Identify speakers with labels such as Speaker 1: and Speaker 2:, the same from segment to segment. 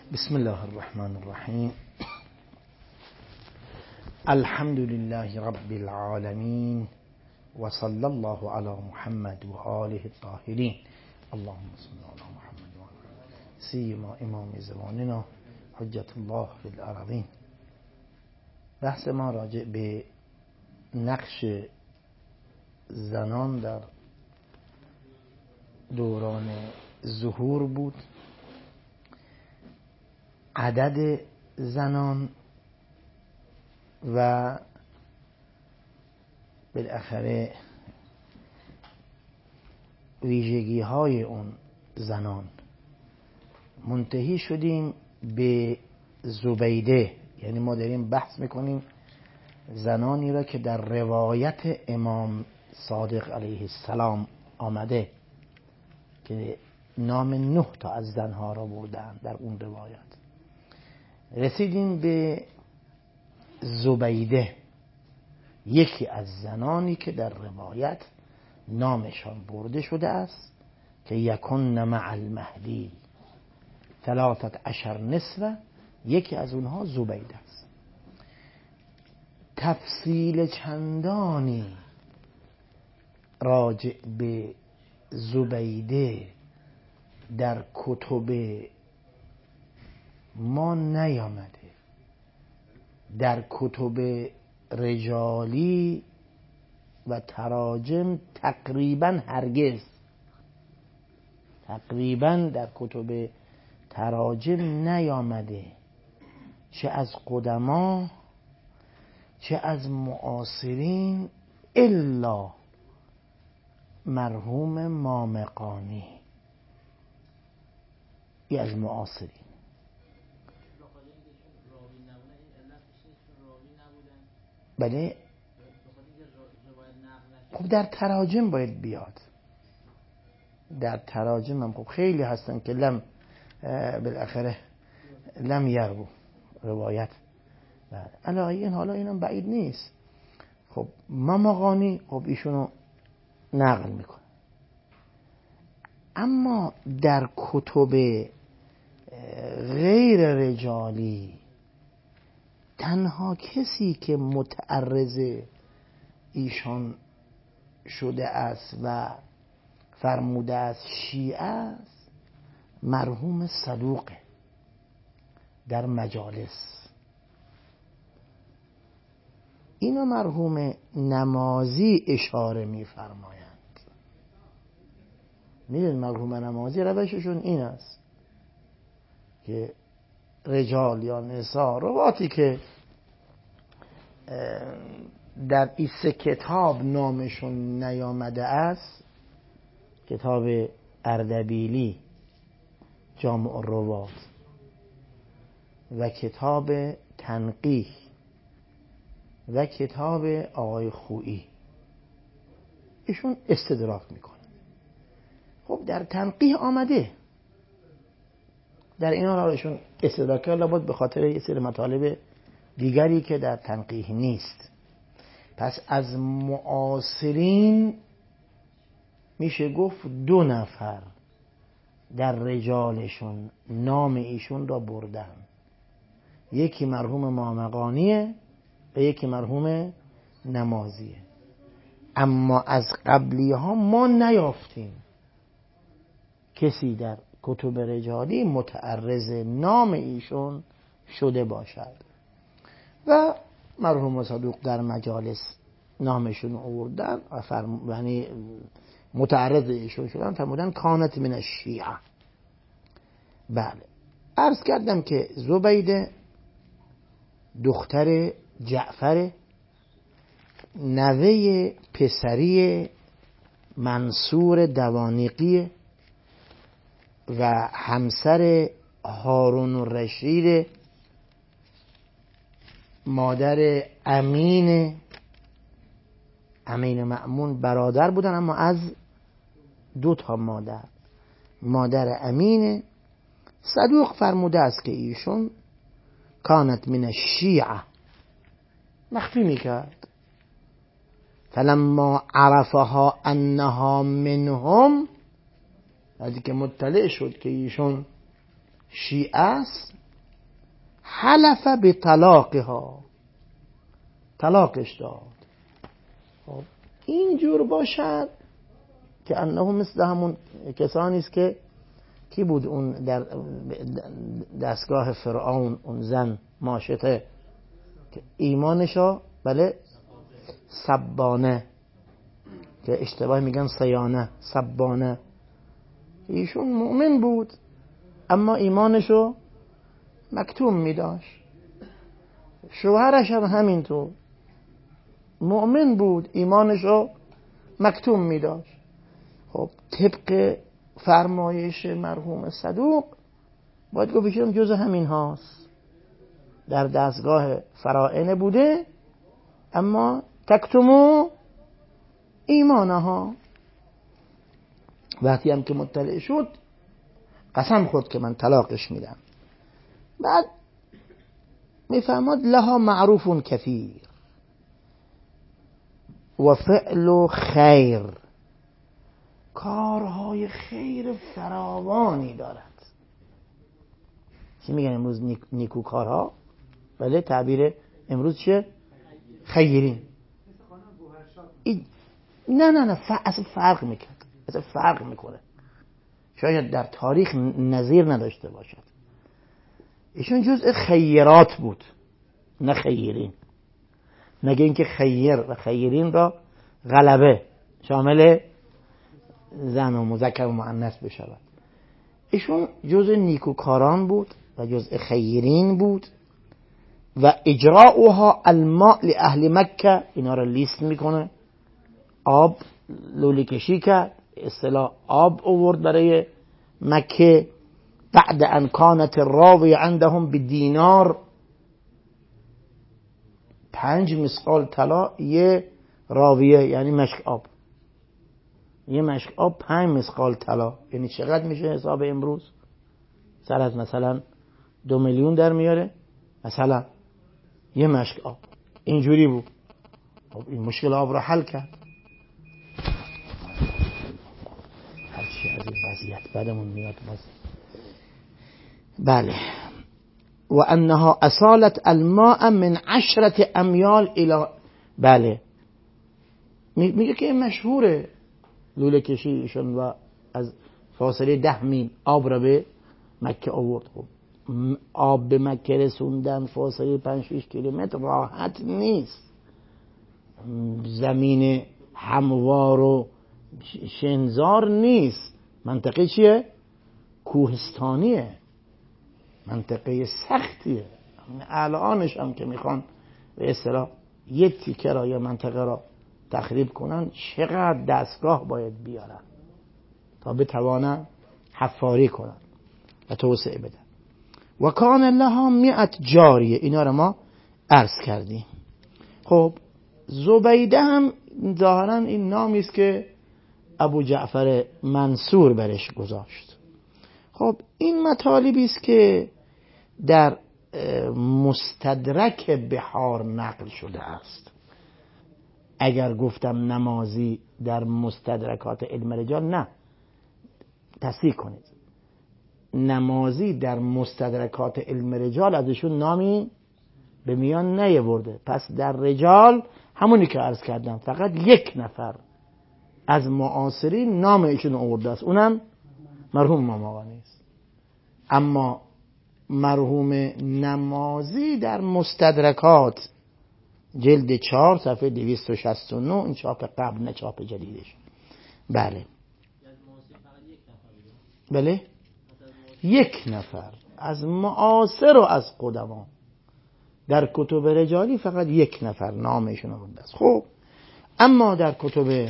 Speaker 1: بسم الله الرحمن الرحیم. الحمد لله رب العالمین و صلی الله علی محمد و آله الطاهرین. اللهم صل علی محمد و آله سیما امام زماننا حجت الله فی الارضین. بحث ما راجع به نقش زنان در دوران ظهور بود، عدد زنان و بالاخره ویژگی های اون زنان. منتهی شدیم به زبیده، یعنی ما داریم بحث میکنیم زنانی را که در روایت امام صادق علیه السلام آمده که نام 9 تا از زنها را بردن در اون روایت. رسیدیم به زبیده، یکی از زنانی که در روایت نامشان برده شده است که یکن مع المهدی 13 نسوه، یکی از اونها زبیده است. تفصیل چندانی راجع به زبیده در کتب ما نیامده، در کتب رجالی و تراجم تقریبا هرگز، تقریبا در کتب تراجم نیامده، چه از قدما چه از معاصرین، الا مرحوم مامقانی ای از معاصرین. بله، خب در تراجم باید بیاد، در تراجم هم خب خیلی هستن که بالاخره لم یرو روایت. علایین حالا اینم بعید نیست. خب مامقانی خب ایشونو نقل میکنه، اما در کتب غیر رجالی تنها کسی که متعرض ایشان شده است و فرموده است شیعه است مرحوم صدوقه در مجالس. اینا مرحوم نمازی اشاره میفرمایند. میدونید مرحوم نمازی روششون این است که رجال یا نساء رواتی که در این 3 کتاب نامشون نیامده است، کتاب اردبیلی جامع الروات و کتاب تنقیح و کتاب آقای خویی، ایشون استدراک میکنه. خب در تنقیح آمده، در اینا راهشون استدراکه، لابد به خاطر یه سری مطالب دیگری که در تنقیح نیست. پس از معاصرین میشه گفت 2 نفر در رجالشون نام ایشون را بردن، یکی مرحوم مامقانیه و یکی مرحوم نمازیه. اما از قبلی ها ما نیافتیم کسی در کتب رجالی متعرض نام ایشون شده باشد. و مرحوم صدوق در مجالس نامشون آوردن و یعنی متعرض ایشون شدن، فرمودن کانت من الشیعه. بله، عرض کردم که زبیده دختر جعفر، نوه پسری منصور دوانیقی و همسر هارون الرشید، مادر امین مأمون برادر بودن، اما از 2 تا مادر امین. صدوق فرموده است که ایشون کانت من الشیعه، مخفی میکرد. فلما عرفها انها منهم، از که مطلع شد که ایشون شیعه است، حلف به طلاقها، طلاقش داد. خب اینجور باشد که انه مثل همون کسانی است که کی بود اون در دستگاه فرعون، اون زن ماشطه که ایمانشو بله سبانه، که اشتباه میگن سیانه، سبانه، ایشون مؤمن بود اما ایمانشو مکتوم میداشت. شوهرش هم همینطور مؤمن بود ایمانشو مکتوم میداشت. خب طبق فرمایش مرحوم صدوق باید گفت ایشون جز همین هاست، در دستگاه فرائنه بوده اما تکتمو ایمانها. وقتی هم که مطلع شد قسم خورد که من طلاقش میدم. بعد میفهمد لها معروف کثیر و فعل خیر، کارهای خیر فراوانی دارد. چی میگن امروز نیکوکارها؟ بله تعبیر امروز چیه؟ خیرین. نه اصلا فرق میکرد، اصلا فرق میکنه، شاید در تاریخ نظیر نداشته باشد. ایشون جزء خیرات بود نه خیرین. نگه اینکه خیر و خیرین را غلبه شامل زن و مذکر و مؤنث بشود. ایشون جزء نیکوکاران بود و جزء خیرین بود و اجراؤها الماء لأهل مکه، اینا را لیست میکنه. آب لولی کشی کرد، اصطلاح آب آورد برای مکه. بعد ان کانت الراویه عندهم بدینار، 5 مسقال طلا یه راویه، یعنی مشک آب، یه مشک آب 5 مسقال طلا، یعنی چقدر میشه حساب امروز؟ سر از مثلا 2 میلیون در میاره مثلا یه مشک آب. اینجوری بود. خب این مشکل آب را حل کرد. هرچی از این وضعیت بعدمون میاد باز. بله. و انها اصالت الماء من 10 امیال الى، بله میگه که مشهوره لوله کشی ایشون و از فاصله 10 میل آب را به مکه آورد. خب آب به مکه رسوندن فاصله 5-6 کیلومتر راحت نیست، زمین هموار و شنزار نیست، منطقه چیه؟ کوهستانیه، منطقه سختیه. الانش هم که میخوان به اصطلاح یک تیکه را یا منطقه را تخریب کنن چقدر دستگاه باید بیارن تا بتوانن حفاری کنن و توسعه بدن. و کان لها 100 جاریه، اینا رو ما عرض کردیم. خب زبیده هم ظاهرا این نامی است که ابو جعفر منصور برش گذاشت. خب این مطالبی است که در مستدرک بحار نقل شده است. اگر گفتم نمازی در مستدرکات علم رجال، نه، تصحیح کنید، نمازی در مستدرکات علم رجال ازشون نامی به میان نیاورده. پس در رجال همونی که عرض کردم فقط 1 نفر از معاصرین نام ایشون آورده است، اونم مرحوم امام آقایی است. اما مرحوم نمازی در مستدرکات جلد 4 صفحه 269، این چاپ قبل نه چاپ جدیدش. بله بله 1 نفر از معاصر و از قدما در کتب رجالی فقط 1 نفر نامشون آورده است. خب اما در کتب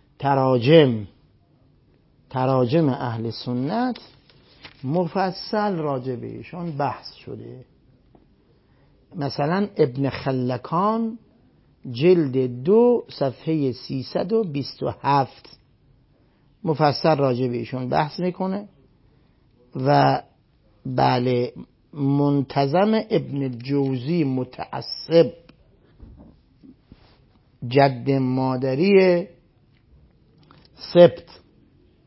Speaker 1: تراجم اهل سنت مفصل راجع به ایشون بحث شده. مثلا ابن خلکان جلد 2 صفحه 327 مفصل راجع به ایشون بحث میکنه. و بله منتظم ابن جوزی متعصب جد مادری سبت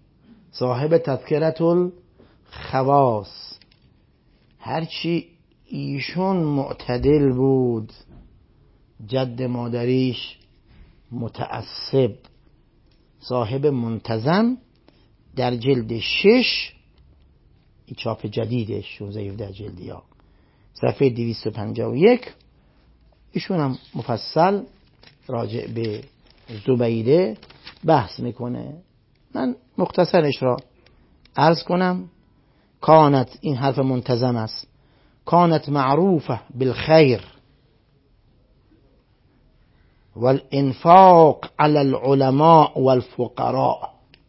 Speaker 1: صاحب تذکرة الخواص، هرچی ایشون معتدل بود، جد مادریش متعصب، صاحب منتظم، در جلد 6 این چاپ جدیدش 16 جلدی ها صفحه 251 ایشون هم مفصل راجع به زبیده بحث میکنه. من مختصرش را عرض کنم. کانت، این حرف منتظم است، کانت معروفه بالخیر والانفاق على العلماء والفقراء.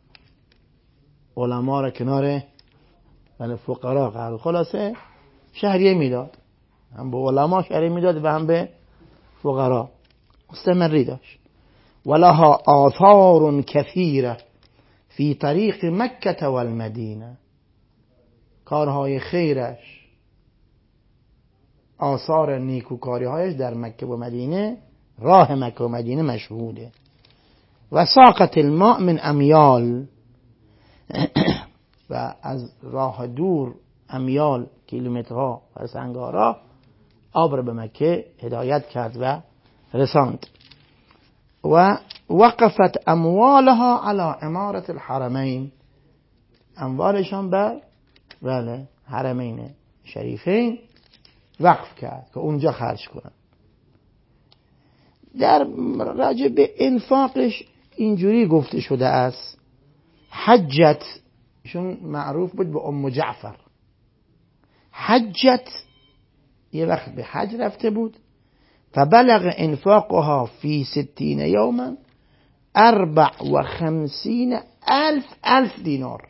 Speaker 1: علما را کنار ولی فقرا قرار. خلاصه شهریه میداد، هم به علما شهریه میداد و هم به فقرا. مستمری داشت. ولها آثار کثیره فی طریق مکه و المدینه. کارهای خیرش، آثار نیکوکاری هایش در مکه و مدینه، راه مکه و مدینه مشهوده. و ساقت الماء من امیال، و از راه دور امیال کیلومترها و سنگارا آب را به مکه هدایت کرد و رساند. و وقفت اموالها على امارت الحرمین، اموالشان بله حرمین شریفین وقف کرد که اونجا خرج کنن. در راجع به انفاقش اینجوری گفته شده است: حجت، ایشون معروف بود به ام جعفر، حجت یه وقت به حج رفته بود، فبلغ انفاقها فی 60 یوما 54,000 دینار.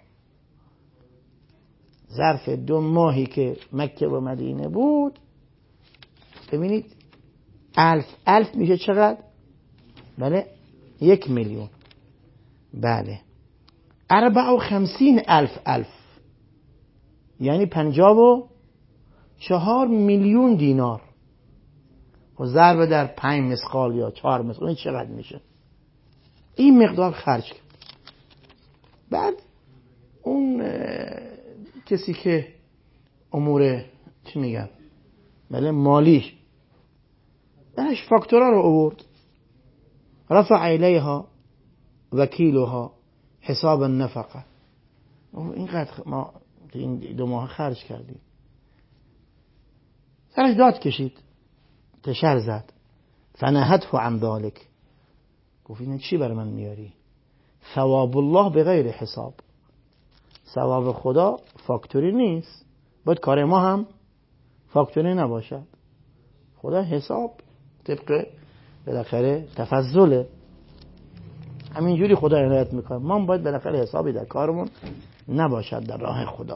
Speaker 1: ظرف 2 ماهی که مکه و مدینه بود، ببینید 1000 میشه چقدر؟ بله 1,000,000. بله 54,000 یعنی 54 میلیون دینار. و ضرب در 5 مسقال یا 4 مسقال این چقدر میشه؟ این مقدار خرج کرد. بعد اون کسی که امور چی میگن بله مالیش درش فاکتورا رو آورد، رفع الیها وکیلها حساب النفقه. اینقدر ما این 2 ماه خرج کردیم. سرش داد کشید، تشر زد. فنهته عن ذلك، گفت این چی برای من میاری؟ ثواب الله به غیر حساب، ثواب خدا فاکتوری نیست، باید کار ما هم فاکتوری نباشد. خدا حساب طبق بالاخره تفضله، همینجوری خدا عنایت میکنه. ما باید بالاخره حسابی در کارمون نباشد در راه خدا.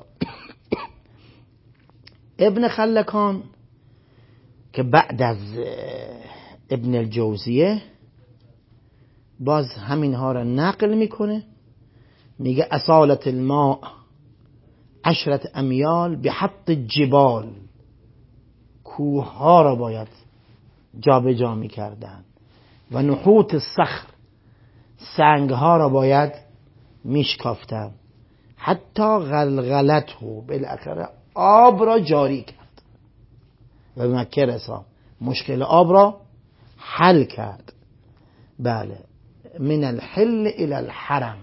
Speaker 1: ابن خلکان که بعد از ابن الجوزیه باز همین ها را نقل میکنه، میگه اصالت الماء 10 امیال بحط الجبال، کوه ها را باید جابجا میکردن، و نحوت الصخر، سنگ ها را باید میشکافتن، حتی غلغلته، بالاخره آب را جاری کرد و مکه رساند، مشکل آب را حل کرد. بله من الحل الى الحرم.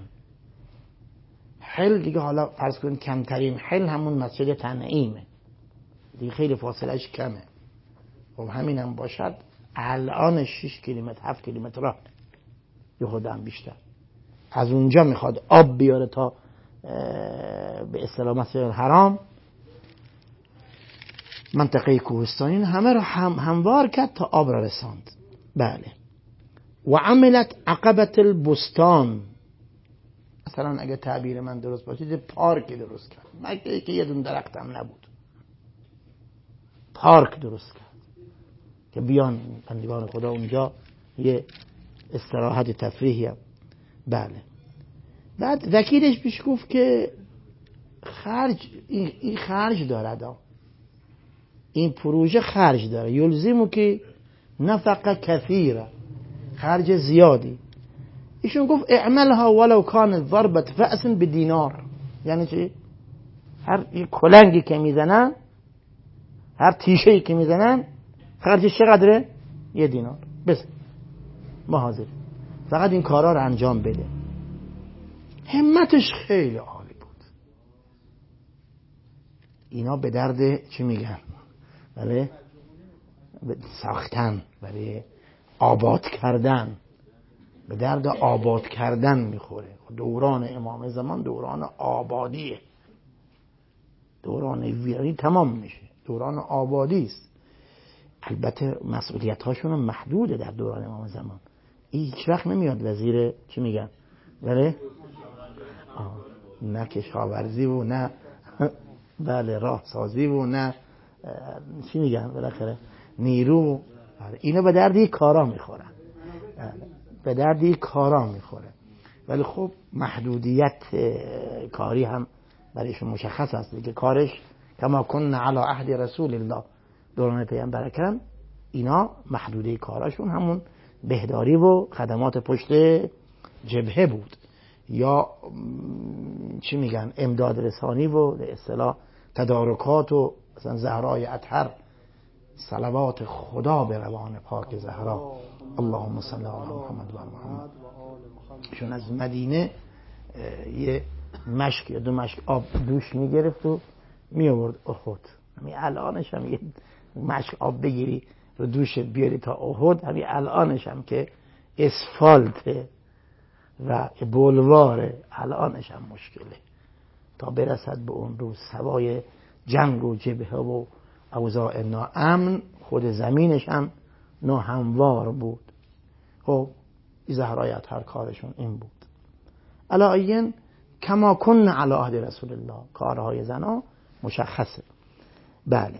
Speaker 1: حل دیگه حالا فرض کنید کمترین حل همون مسجد تنعیمه دیگه، خیلی فاصلهش کمه. خب همین هم باشد الان 6 کیلومتر 7 کیلومتر راه یه خودم بیشتر. از اونجا میخواد آب بیاره تا به اصطلاح مسجد الحرام، منطقه کوهستانی، همه رو هموار کرد تا آب را رساند. بله. و عملت عقبت البستان، مثلا اگه تعبیر من درست باشه یه پارک درست کرد. مکه که یه دون درخت هم نبود، پارک درست کرد که بیان بندگان خدا اونجا یه استراحت تفریحی هم. بله. بعد وکیلش پیش گفت که خرج، این خرج داره، این پروژه خرج داره، یلزمو که نفقه کثیره، خرج زیادی. ایشون گفت اعملها ولو کان ضربت فأس بدینار. یعنی چی؟ هر کلنگی که میزنن، هر تیشه‌ای که میزنن خرجش چقدره؟ 1 دینار. بس ما حاضر فقط این کارا رو انجام بده. همتش خیلی عالی بود. اینا به درد چی میگن؟ بله ساختن، برای آباد کردن، به درد آباد کردن میخوره. دوران امام زمان دوران آبادیه، دوران ویرانی تمام میشه، دوران آبادی است. البته مسئولیت هاشون هم محدوده در دوران امام زمان. هیچ وقت نمیاد وزیر چی میگن؟ بله نه کشاورزی و نه بله راه سازی و نه چی میگن بالاخره نیرو. اینا به دردی کارا میخورن، به دردی کارا میخوره. ولی خب محدودیت کاری هم برایشون مشخص است دیگه. کارش کما کن علی عهد رسول الله، دوران پیامبر اکرم، اینا محدوده کاراشون همون بهداری و خدمات پشت جبهه بود، یا چی میگن امداد رسانی و به اصطلاح تدارکات و مثلا زهرای اطهر، صلوات خدا به روان پاک زهرا، اللهم صل علی محمد و آل محمد. چون از مدینه یه مشک یا 2 مشک آب دوش میگرفت و می آورد احد. همین الانش هم یه مشک آب بگیری رو دوشت بیاری تا احد، همین الانش هم که اسفالت و بولواره، الانش هم مشکله تا برسد به اون روز. سوای جنگ و جبهه و اوضاع ناامن، خود زمینش هم ناهموار بود. خب زهرایت هر کارشون این بود. علایین کما کن علی عهد رسول الله، کارهای زنا مشخصه. بله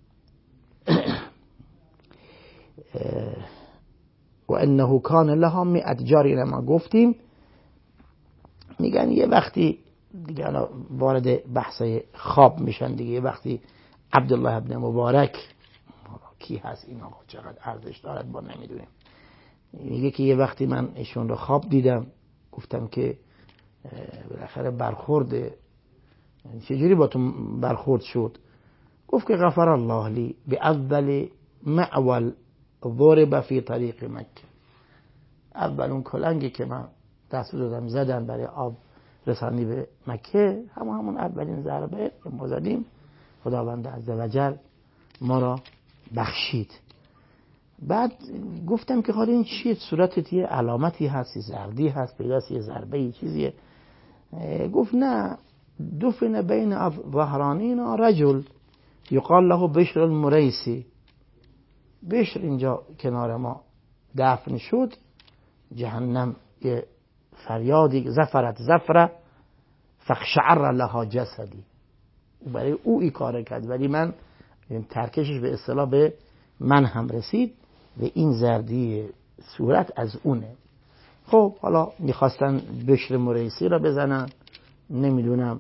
Speaker 1: و انه کان لها 100 جاریه. ما گفتیم میگن یه وقتی دیگه الان وارد بحث خواب میشن دیگه، یه وقتی عبدالله ابن مبارک کی هست این آقا، چقدر ارزش دارد ما نمیدونیم، میگه که یه وقتی من ایشون رو خواب دیدم، گفتم که بالاخره برخورد چجوری با تو برخورد شد؟ گفت که غفر الله لی باول معول ضرب فی طریق مکه. اول اون کلنگی که من دست دادم زدن برای آب رسانی به مکه، همون اولین ضربه که ما زدیم، خداوند عزوجل ما را بخشید. بعد گفتم که حالا این چیه؟ صورتت یه علامتی هست، زردی هست، پیداست یه ضربه ای چیزیه. گفت نه، دفن بین ظهرانینا رجل یقال له بشر المریسی. بشر اینجا کنار ما دفن شد، جهنم یه فریادی زفرت زفره فخشعر لها جسدی، برای او ای کار کرد، ولی من ترکشش به اصطلاح به من هم رسید و این زردی صورت از اونه. خب حالا میخواستن بشر مریسی را بزنن، نمیدونم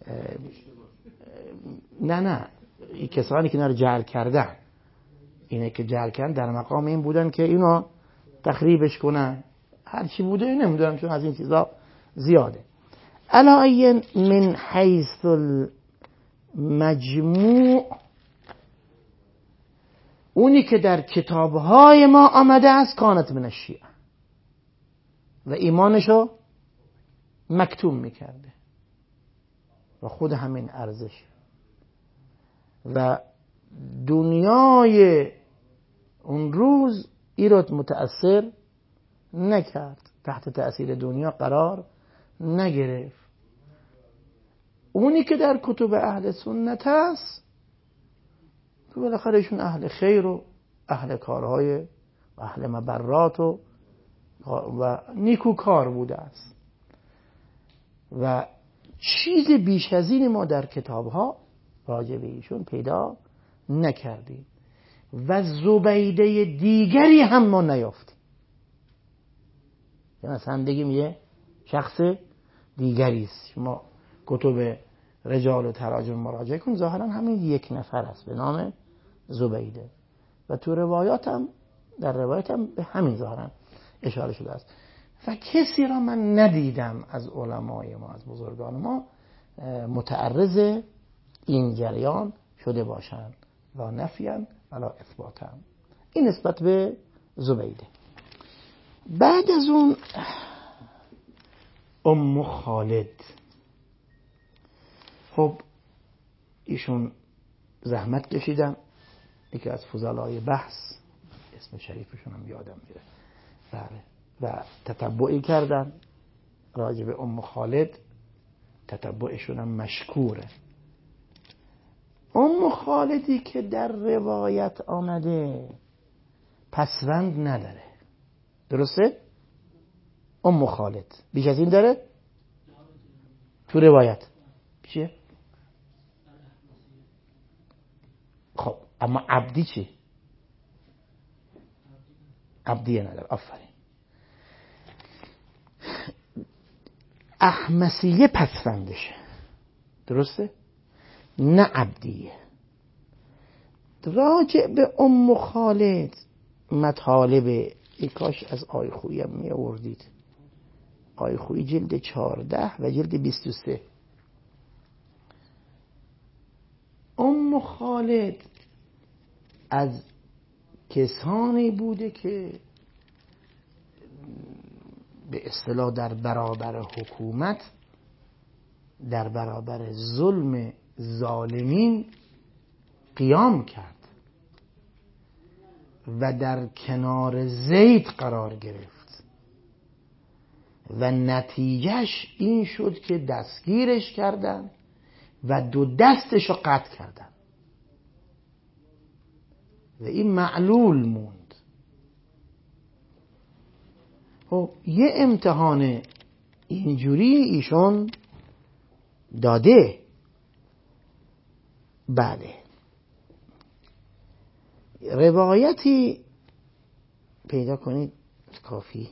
Speaker 1: نه این کسانی که اینا رو جعل کردن، اینه که جعل کردن در مقام این بودن که اینو تخریبش کنن، هرچی بوده نمیدونم، چون از این چیزا زیاده. علایین من حیث المجموع، اونی که در کتابهای ما آمده است کانت من الشیعه و ایمانشو مکتوم میکرده و خود همین ارزش و دنیای اون روز ایراد متأثر نکرد، تحت تأثیر دنیا قرار نگرفت. اونی که در کتب اهل سنت هست که بالاخره ایشون اهل خیر و اهل کارهای و اهل مبرات و نیکوکار بوده است و چیز بیش از این ما در کتابها راجع به ایشون پیدا نکردیم و زبیده دیگری هم ما نیافتیم. مثلا بگیم یه شخص دیگری است، شما کتب رجال و تراجم مراجعه کن، ظاهرا همین یک نفر است به نام زبیده و تو روایات هم در روایات هم به همین ظاهرا اشاره شده است و کسی را من ندیدم از علمای ما، از بزرگان ما متعرض این جریان شده باشند لا نفیا ولا اثباتا. این نسبت به زبیده. بعد از اون ام خالد، خب ایشون زحمت کشیدن، یکی از فضلای بحث، اسم شریفشون هم یادم میره، بله، و تتبعی کردن راجع به ام خالد، تتبعشون هم مشکوره. ام خالدی که در روایت آمده پسوند نداره، درسته؟ ام خالد بیش از این داره؟ تو روایت چیه؟ خب اما عبدی چی؟ عبدیه نداره. آفرین. احمسیه پسوندشه، درسته؟ نه عبدیه. راجع به ام خالد مطالبه، ای کاش از آی خویی هم می آوردید. آی خویی جلد 14 و جلد 23. ام خالد از کسانی بوده که به اصطلاح در برابر حکومت، در برابر ظلم ظالمین قیام کرد و در کنار زید قرار گرفت و نتیجهش این شد که دستگیرش کردن و 2 دستشو قطع کردن و این معلول موند. خب یه امتحان اینجوری ایشون داده. بله، روایتی پیدا کنید کافی.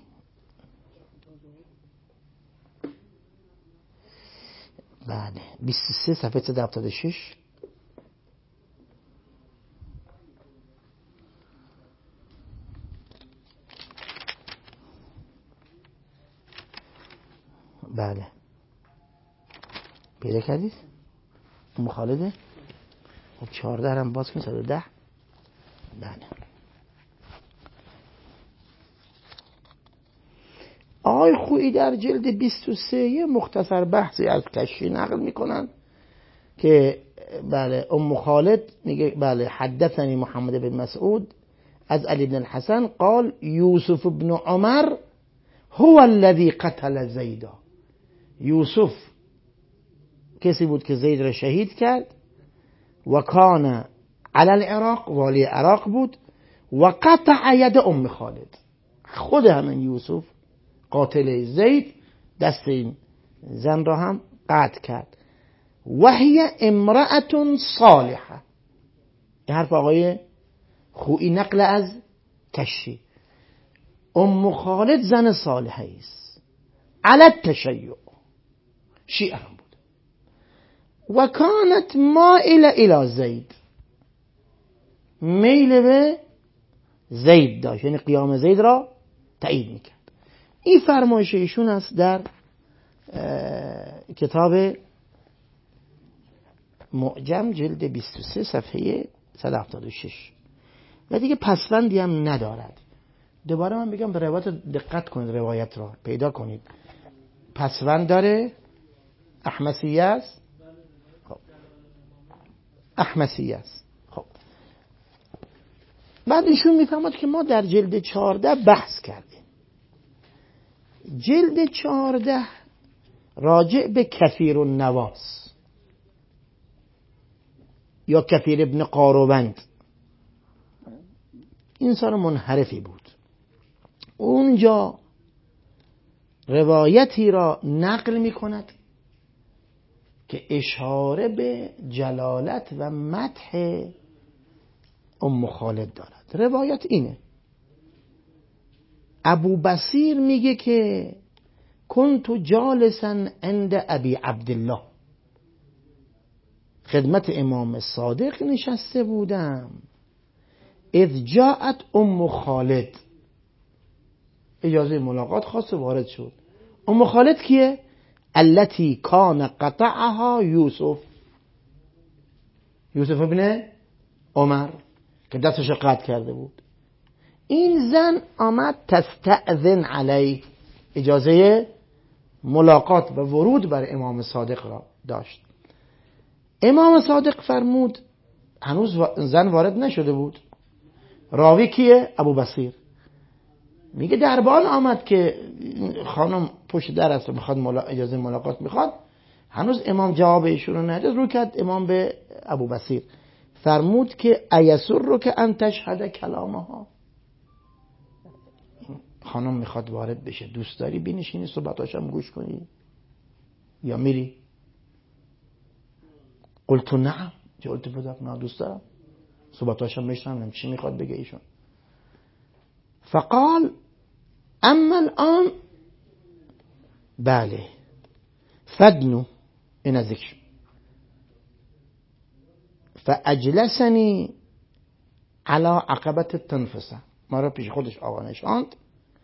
Speaker 1: بله، 23 صفحه 176. بله پیدا کردید؟ ام خالده. خب 14 هم باز کنید 110. بله. آقای خویی در جلد 23 یه مختصر بحثی از کشی نقل میکنن که بله ام خالد میگه بله حدثنی محمد بن مسعود از علی بن الحسن قال یوسف بن عمر هو الذي قتل زیدا. یوسف کسی بود که زید را شهید کرد و کان علی العراق، والی عراق بود، و قطع ید ام خالد. خود همین یوسف قاتل زید دست این زن را هم قطع کرد. و هی امرأة صالحه. این حرف آقای خویی نقل از کشی. ام خالد زن صالحه است، علی التشیع، شیعه هم بود. و کانت مائله الی زید، میل به زید داشت، یعنی قیام زید را تایید میکرد. این فرمایش ایشون است در کتاب معجم جلد 23 صفحه 176 و دیگه پسوندی هم ندارد. دوباره من بگم به روایت دقت کنید، روایت را پیدا کنید. پسوند داره، احمسیه است. خب احمسیه است. خب بعد ایشون میفهمد که ما در جلد 14 بحث کردیم. جلد 14 راجع به کثیر النواس یا کثیر ابن قاروبند، انسان منحرفی بود. اونجا روایتی را نقل می کند که اشاره به جلالت و مدح ام خالد دارد. روایت اینه: ابو بصیر میگه که کنت جالسا عند ابی عبدالله، خدمت امام صادق نشسته بودم، اذ جاءت ام خالد، اجازه ملاقات خواست و وارد شد. ام خالد کیه؟ التي کان قطعها یوسف، یوسف ابن عمر که دستش قطع کرده بود. این زن آمد تستأذن علی، اجازه ملاقات و ورود بر امام صادق را داشت. امام صادق فرمود، هنوز زن وارد نشده بود. راوی کیه؟ ابو بصیر. میگه دربان آمد که خانم پشت در است و میخواد اجازه ملاقات میخواد. هنوز امام جواب ایشون رو نداد. رو کرد امام به ابو بصیر، فرمود که ایسر رو که ان تشهد کلامها، خانم میخواد وارد بشه، دوست داری بنشینی صحبتاشم گوش کنی یا میری؟ قلت نعم، قلت بذار نه دوست دارم صحبتاشم بشنوم چی میخواد بگه ایشون. فقال اما الان بله فدنو، این از ذکر. فاجلسنی على عقبة التنفسه، ما را پیش خودش آقا نشاند.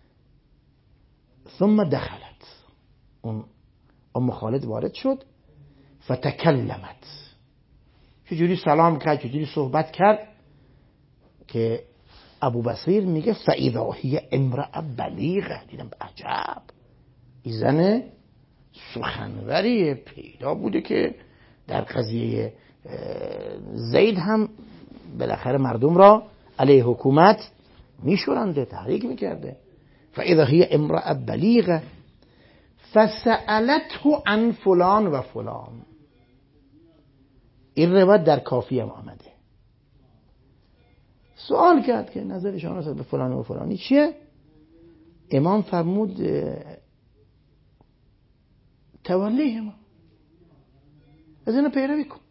Speaker 1: ثم دخلت، اون ام خالد وارد شد. فتکلمت، چجوری سلام کرد، چجوری صحبت کرد که ابو بصیر میگه فاذا هی امرأة بلیغه. دیدم عجب، این زن سخنوری پیدا بوده که در قضیه زید هم بالاخره مردم را علیه حکومت میشورنده، تحریک میکرده. فاذا هی امرأة بلیغه فسألته عن فلان و فلان. این روایت در کافی هم آمده. سوال کرد که نظر شما نسبت به فلان و فلانی چیه؟ امام فرمود تولیهما، از اینا پیروی کن.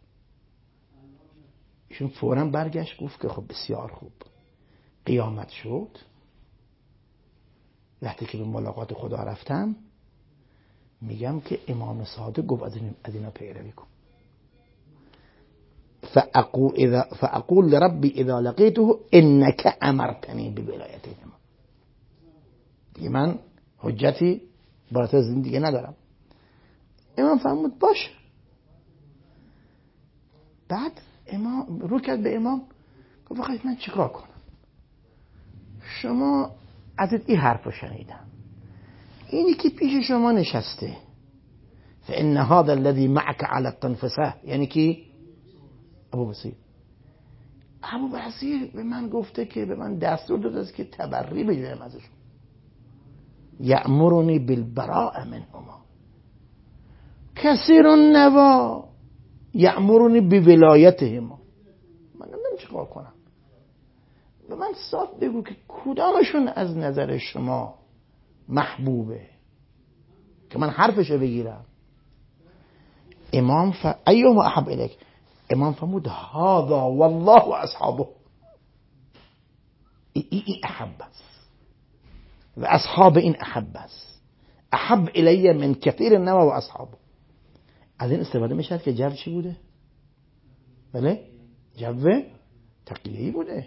Speaker 1: ایشون فوراً برگشت گفت که خب بسیار خوب. قیامت شد، وقتی که به ملاقات خدا رفتم میگم که امام صادق گفت از اینا پیروی کن. فاقول لربی اذا لقیته انک امرتنی بولایتهما. دیگه من حجتی بالاتر از این دیگه ندارم. امام فرمود باش. بعد امام رو کرد به امام، گفت بخواید من چیکار کنم؟ شما ازت این حرف رو شنیدم، اینی که پیش شما نشسته فإن هذا الذي معك على التنفسه، یعنی کی؟ ابو بصیر. ابو بصیر به من گفته که به من دستور داده است که تبری بگیرم ازشون. یأمرنی بالبراء منهما کثیر النوا یأمرنی بولایتهما. من نمیدونم چیکار کنم، به من صاف بگو که کدامشون از نظر شما محبوبه که من حرفشو بگیرم. امام ایهما احب الیک. امام فرمود هذا والله و اصحابه، ای احب است و اصحاب این احب است. احب الی من کثیر النوا و اصحابه. از این استفاده میشه که جو چی بوده؟ بله، جو تقلیدی بوده.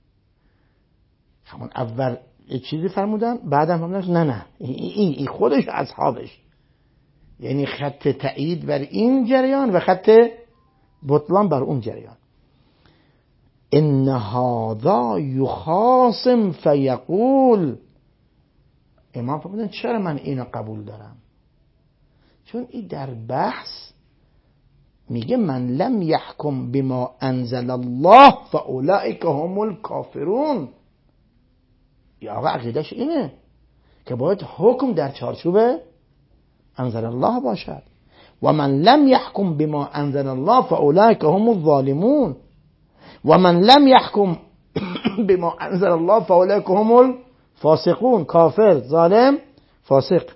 Speaker 1: همون اول یه چیزی فرمودن، بعدم فرمودن نه این خودش اصحابش، یعنی خط تأیید بر این جریان و خط بطلان بر اون جریان. ان هذا یخاصم فیقول. امام فرمودن چرا من اینو قبول دارم؟ چون این در بحث میگه من لم یحکم بما انزل الله فاولئک هم الکافرون. یا آقا عقیدش اینه که باید حکم در چارچوب انزل الله باشد. و من لم یحکم بما انزل الله فاولئک هم الظالمون و من لم یحکم بما انزل الله فاولئک هم الفاسقون. کافر، ظالم، فاسق.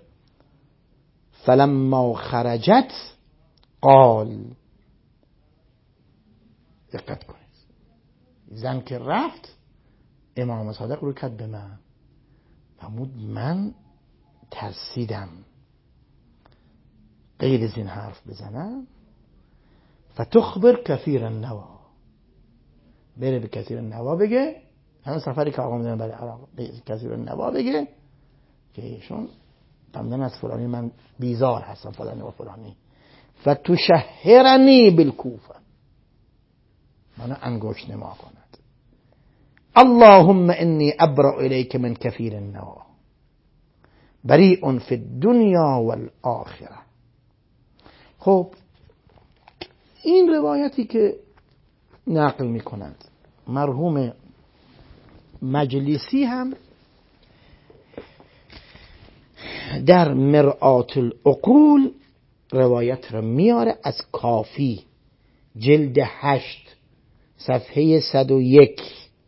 Speaker 1: فلما خرجت قال، دقت کنید، زن که رفت امام صادق رو کرد به من، فرمود من ترسیدم غیر از این حرف بزنم. فتخبر کثیر النوا، بره به کثیر النوا بگه، همون سفری که آقا میدونم برای عراق، کثیر النوا بگه که ایشون فهمیدن از فلانی من بیزار هستم، فلانی و فلانی. فتشهرنی بالکوفه، منو انگشت نما کند. اللهم انی ابرأ الیک من کفیر النوا بریء فی الدنیا والآخره. خب این روایتی که نقل میکنند مرحوم مجلسی هم در مرآت العقول روایت را میاره از کافی جلد 8 صفحه 101،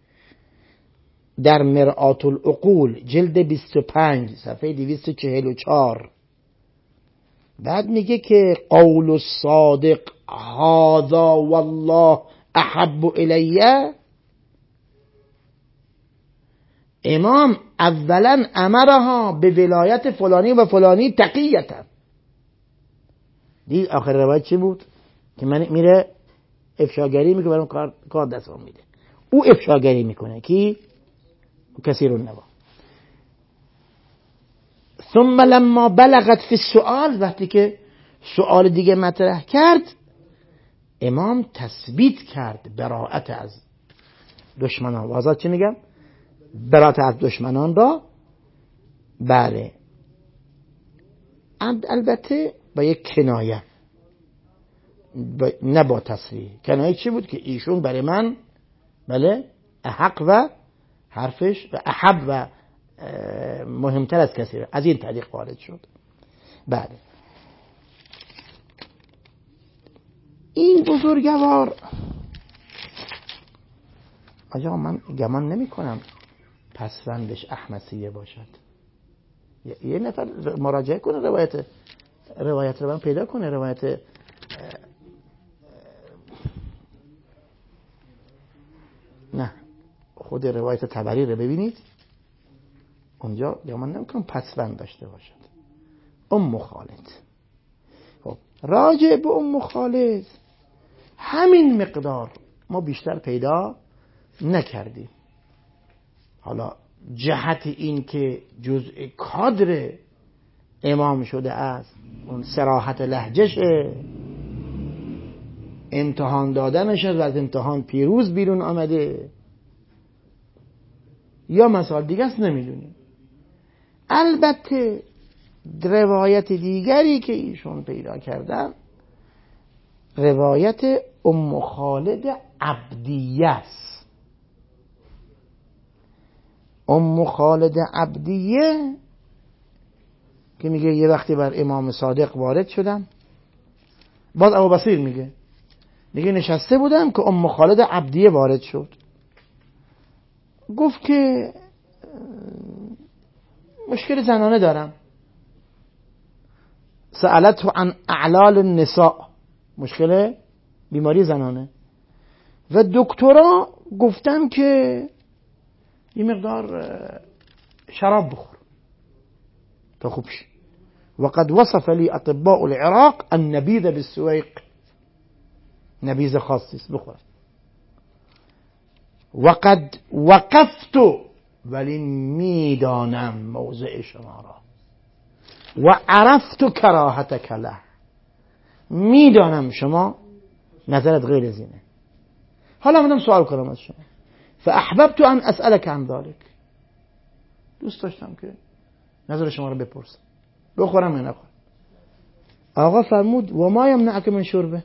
Speaker 1: در مرآت العقول جلد 25 صفحه 244. بعد میگه که قول الصادق هذا والله احب الیه. امام اولا امرها به ولایت فلانی و فلانی تقیتا. دید آخر روایت چی بود؟ که من میره افشاگری میکنه برام کار دستم میده. او افشاگری میکنه کی؟ کثیر النوا. ثم لما بلغت فی السؤال، وقتی که سؤال دیگه مطرح کرد امام تثبیت کرد براءت از دشمنان. واضح چی میگم؟ براءت از دشمنان را. بله البته با یک کنایه، نه با تصریح. کنایه چی بود؟ که ایشون برای من بله احق و حرفش و احب و مهمتر از کسی از این طریق وارد شد. بله این بزرگوار آجا من گمان نمی کنم پسوندش احمسیه باشد. یه نفر مراجعه کنه روایت رو من پیدا کنه، روایت نه خود روایت طبری رو ببینید، اونجا گمان نمی کنم پسوند داشته باشد. ام خالد. خب راجع به ام خالد همین مقدار ما بیشتر پیدا نکردیم. حالا جهت این که جزء کادر امام شده است، اون صراحت لهجهشه، امتحان دادنش و از امتحان پیروز بیرون آمده، یا مسائل دیگه است نمیدونیم. البته روایت دیگری که ایشون پیدا کردن روایت ام خالد عبدیه است. ام خالد عبدیه که میگه یه وقتی بر امام صادق وارد شدم، باز ابو بصیر میگه نشسته بودم که ام خالد عبدیه وارد شد. گفت که مشکل زنانه دارم. سألته عن اعلال النساء، مشکل بیماری زنانه، و دکترها گفتن که یه مقدار شراب بخور تا خوب شی. وقد وصف لي اطباء العراق النبيذ بالسويق، نبیذ خاصی است بخور. وقد وقفت، ولی میدانم موضع شما را، و عرفت کراهتک له، میدانم شما نظرت غیر از اینه. حالا من سوال کنم از شما، فاحببت ان اسالک عن ذلك، دوست داشتم که نظر شما رو بپرسم، بخورم یا نخورم. آقا فرمود و ما یمنعک من شربه.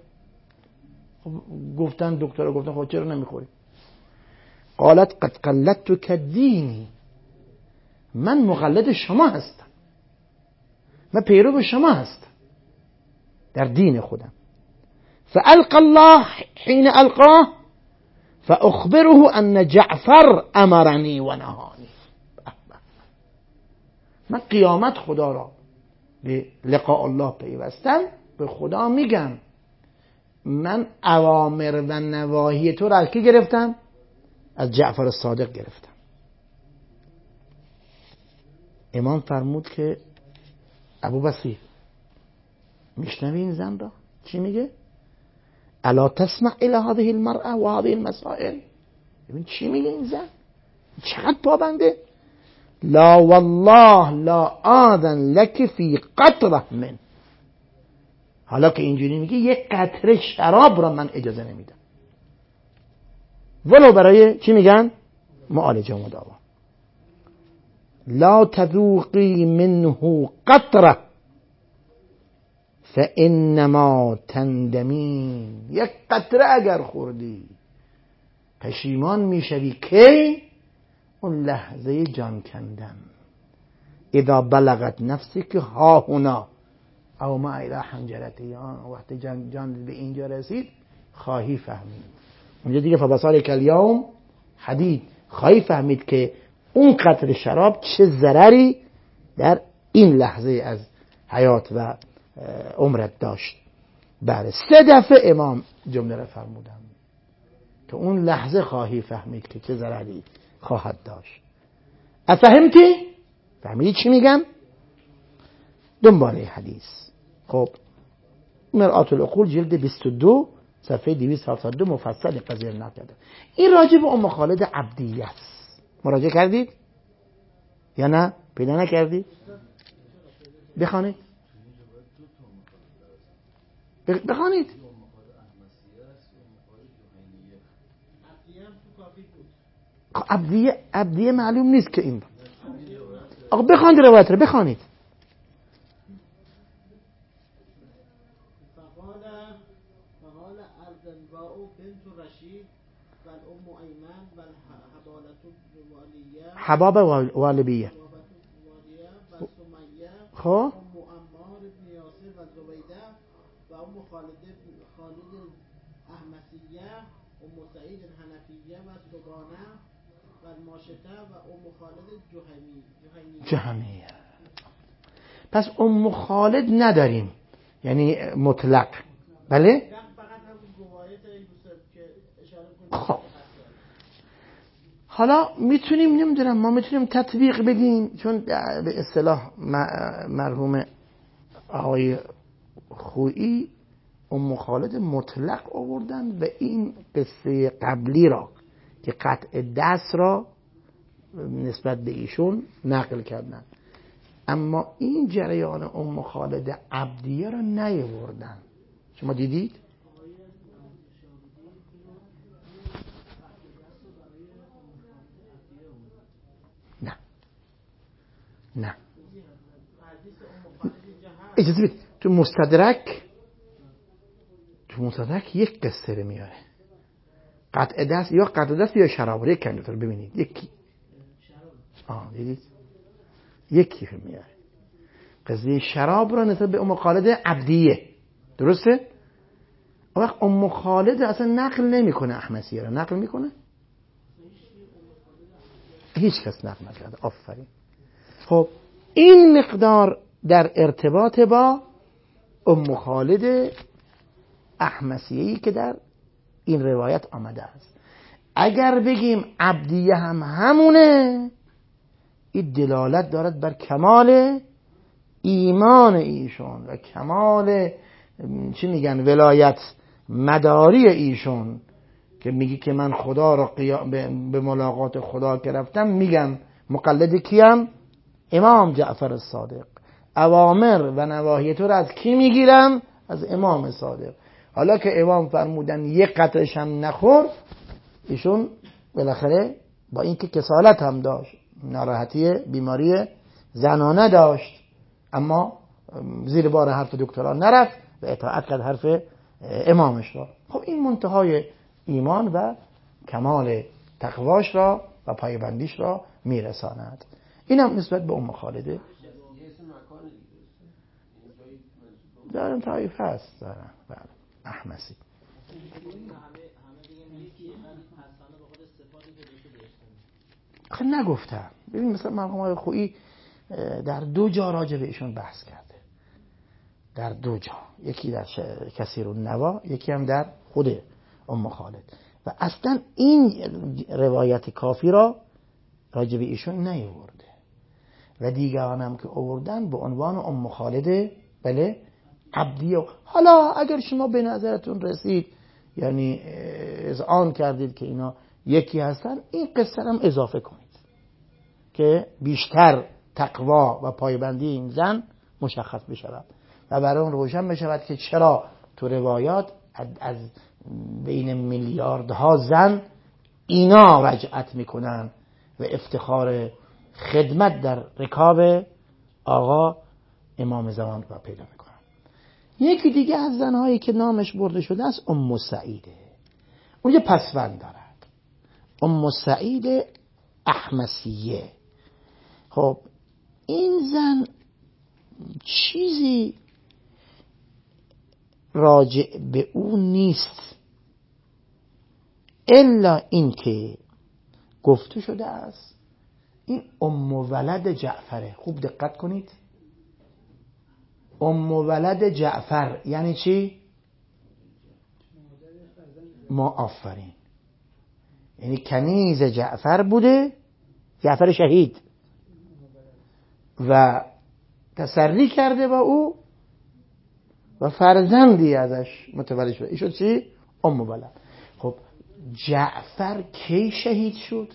Speaker 1: گفتن دکتر گفتن خب چرا نمیخوری؟ قالت قد قلدتک دینی، من مقلد شما هستم، من پیرو شما هستم در دین خودم. فالقى الله حين القاه فاخبره ان جعفر امرني و نهانی. من قیامت خدا را به لقاء الله پیوستم، به خدا میگم من اوامر و نواهی تو را از کی گرفتم؟ از جعفر صادق گرفتم. امام فرمود که ابو بصیر میشنوی این زن را چی میگه؟ الا تسمع الى هذه المرأة و هذه المسائل. ببین چی میگه این زن، چقدر پابنده. لا والله لا آذن لك فی قطره من، حالا که اینجوری میگه یک قطره شراب را من اجازه نمیدم. ولو برای چی میگن؟ معالجه و مداوا. لا تذوقی منه قطره فانما تندمین. یک قطره اگر خوردی پشیمان میشوی. کی؟ اون لحظه جان کندن. اذا بلغت نفسی که ها هنا او ما الى حنجرتی، وقتی جان به اینجا رسید خواهی فهمید. اونجا دیگه فبصالک الیوم حدید، خواهی فهمید که اون قطره شراب چه ضرری در این لحظه از حیات و عمرت داشت. بله 3 دفعه امام جمله را فرمودم که اون لحظه خواهی فهمید که چه ضرری خواهد داشت. افهمتی؟ فهمیدی چی میگم؟ دنباله حدیث. خب مرآت العقول جلد 22 صفحه 272 مفصل قضیه نقل کرده. این راجع به ام خالد عبدیه است. مراجعه کردید یا نه؟ پیدا نکردید؟ بخوانید. بخوانید. عبدیه معلوم نیست که این. آقا بخوانید روایت رو بخوانید.
Speaker 2: فقال الزنباء بنت رشید و الام ایمن و
Speaker 1: حباب والبیه
Speaker 2: و سمیه
Speaker 1: خب
Speaker 2: ام عمار بن یاسر و زبیده و ام خالد احمسیه ام سعید حنفیه و سبانه و الماشطه و ام خالد جهمیه.
Speaker 1: پس ام خالد نداریم، یعنی مطلق. بله
Speaker 2: فقط هم روایت یوسف که اشاره
Speaker 1: خب حالا میتونیم نمیدونم ما میتونیم تطبیق بدیم، چون به اصطلاح مرحوم آقای خویی ام خالد مطلق آوردن و این قصه قبلی را که قطع دست را نسبت به ایشون نقل کردن، اما این جریان ام خالد عبدیه را نیاوردن. شما دیدید؟ نه اجازه بید. تو مستدرک یک قصه رو میاره، قطع دست یا قطع دست یا شراب رو یک کنید رو ببینید یکی دیدید یکی رو میاره. قضیه شراب رو نسبت به ام خالد عبدیه، درسته؟ وقت ام خالد اصلا نقل نمیکنه، احمسیه رو نقل میکنه؟ هیچ کس نقل نکرده. آفرین. خب این مقدار در ارتباط با ام خالد احمسیه‌ای که در این روایت آمده است. اگر بگیم عبدیه هم همونه، این دلالت دارد بر کمال ایمان ایشون و کمال چی میگن ولایت مداری ایشون، که میگی که من خدا را به ملاقات خدا که رفتم میگم مقلد کیم؟ امام جعفر الصادق. اوامر و نواهی تو را از کی میگیرم؟ از امام صادق. حالا که امام فرمودن یک قطرش هم نخور، ایشون بالاخره با اینکه کسالت هم داشت، ناراحتی بیماری زنانه داشت، اما زیر بار حرف دکتران نرفت و اطاعت کرد حرف امامش را. خب این منتهای ایمان و کمال تقواش را و پایبندیش را میرساند. این هم نسبت به ام خالده دارم طایف هست دارم. بله احمسی. خب نگفتم. ببین مثلا مرحوم آقای خویی در 2 جا راجع به ایشون بحث کرده، در 2 جا، یکی در کثیر النوا، یکی هم در خود ام خالد، و اصلا این روایت کافی را راجع به ایشون نیاورده و دیگران هم که آوردن به عنوان ام خالد بله عبدیه. حالا اگر شما به نظرتون رسید یعنی اذعان کردید که اینا یکی هستن، این قصه هم اضافه کنید که بیشتر تقوا و پایبندی این زن مشخص بشود و برای اون روشن بشود که چرا تو روایات از بین میلیاردها زن اینا رجعت میکنن و افتخار خدمت در رکاب آقا امام زمان رو پیدا میکنن. یکی دیگه از زنهایی که نامش برده شده است ام سعیده. اون یه پسوند دارد، ام سعید احمسیه. خب این زن چیزی راجع به اون نیست الا این که گفته شده است این ام ولد جعفره. خوب دقت کنید، ام ولد جعفر یعنی چی؟ ما آفرین، یعنی کنیز جعفر بوده، جعفر شهید، و تسری کرده با او و فرزندی ازش متولد شده. این شد چی؟ ام ولد. خب جعفر کی شهید شد؟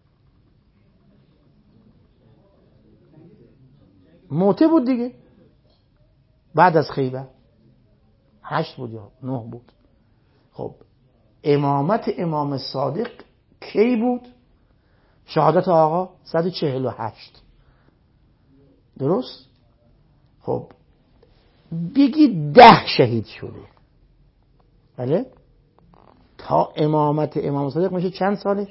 Speaker 1: موته بود دیگه، بعد از خیبر 8 بود یا 9 بود. خب امامت امام صادق کی بود؟ شهادت آقا 148. درست؟ خب بگید 10 شهید شده. بله؟ تا امامت امام صادق میشه چند سالش؟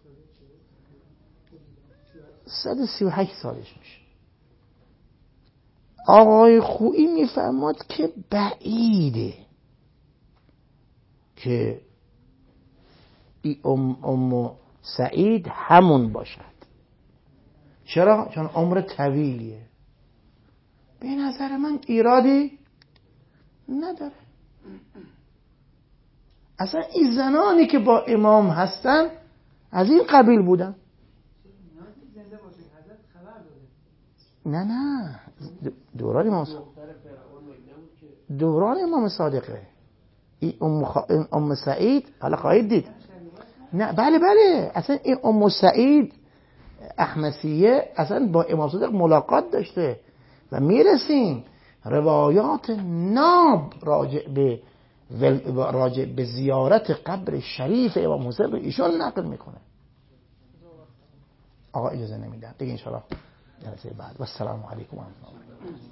Speaker 1: 138 سالش میشه. آقای خویی میفرماد که بعیده که ام سعید همون باشد. چرا؟ چون عمر طویلیه. به نظر من ایرادی نداره. اصلا این زنانی که با امام هستن از این قبیل بودن. نه دوران امام صادقه. این ام سعید حالا خواهید دید. نه بله اصلا این ام سعید احمسیه اصلا با امام صادق ملاقات داشته و میرسیم روایات ناب راجع به زیارت قبر شریف امام حسین رو ایشون نقل میکنه. آقا اجازه نمیدن دیگه، انشاءالله جلسه بعد. و السلام علیکم و رحمت الله.